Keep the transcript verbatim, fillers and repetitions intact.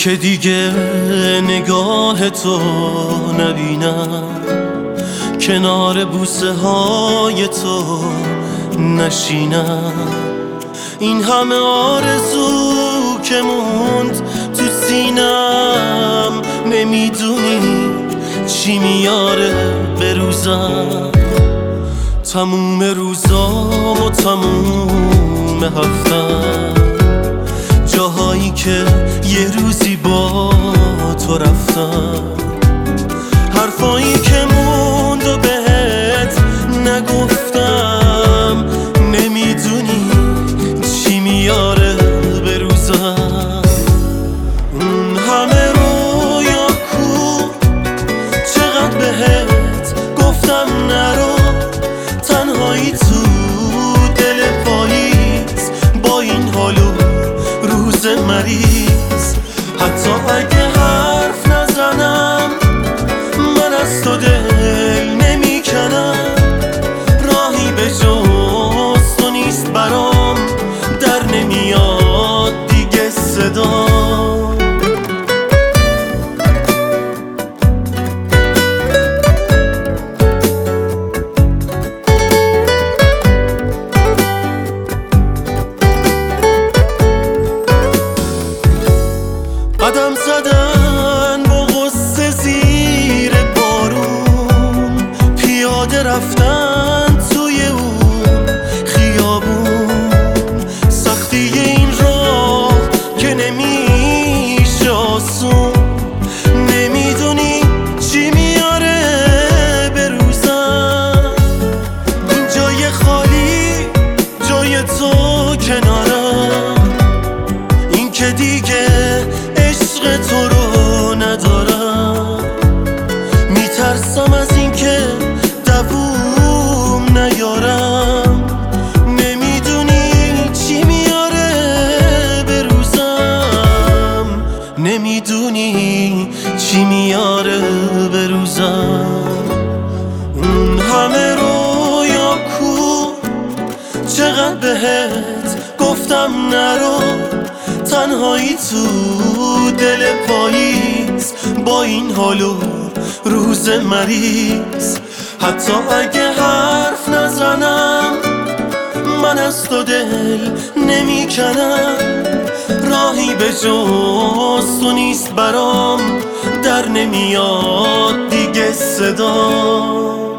که دیگه نگاه تو نبینم، کنار بوسه های تو نشینم. این همه آرزو که موند تو سینم، نمیدونی چی میاره به روزم. تموم روزام و تموم هفتم، جاهایی که یه روزی با تو رفتم، حرفایی که موند و بهت نگفتم، نمیدونی چی میاره به روزم. اون همه رویا کو، چقدر بهت گفتم نرو، تنهایی تو دل پاییز، با این حالو روز مریض. حتی اگه حرف نزنم، من از تو دل نمیکنم، راهی به جز تو نیست برام، در نمیاد دیگه صدا. قدم زدن با غصه زیر بارون، پیاده رفتن توی اون خیابون، سختی این راه که نمیشه آسون، نمیدونی چی میاره به روزم. این جای خالی، جای تو کنارم، این که دیگه عشق تو رو ندارم. میترسم از این که دووم نیارم، نمیدونی چی میاره به روزم، نمیدونی چی میاره به روزم. اون همه رویا کو، چقدر بهت گفتم نرو، تنهایی تو دل پاییز، با این حالو روز مریض. حتی اگه حرف نزنم، من از تو دل نمیکنم، راهی به جز تو نیست برام، در نمیاد دیگه صدا.